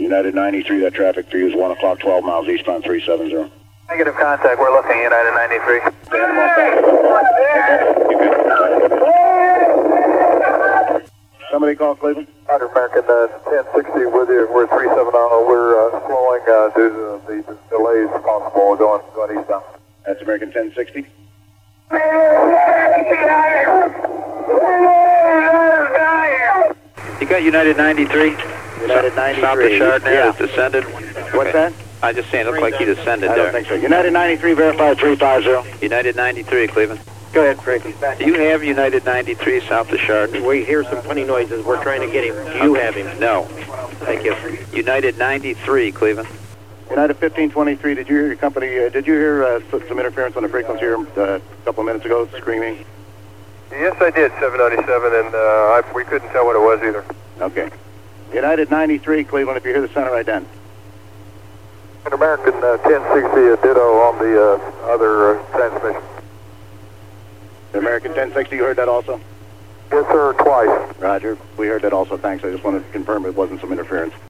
United 93, that traffic for you is 1 o'clock, 12 miles eastbound 370. Negative contact, we're looking, United 93. Somebody call Cleveland? Roger, American 1060 with you. We're 370. We're slowing due to the delays possible going eastbound. That's American 1060. You got United 93? United 93. South of Chardonnay Yeah. has descended. What's that? I just saying, it looked like he descended I there. don't think so. United 93, verified 350. United 93, Cleveland. Go ahead, Frankie. Do you have United 93 south of Chardonnay? We hear some funny noises. We're trying to get him. Do you have him? No. Thank you. United 93, Cleveland. United 1523, did you hear your company, did you hear some interference on the frequency here a couple of minutes ago, screaming? Yes, I did, 797, and we couldn't tell what it was either. Okay. United 93, Cleveland, if you hear the center ident. An American 1060, a ditto on the other transmission. The American 1060, you heard that also? Yes, sir, twice. Roger. We heard that also. Thanks. I just wanted to confirm it wasn't some interference.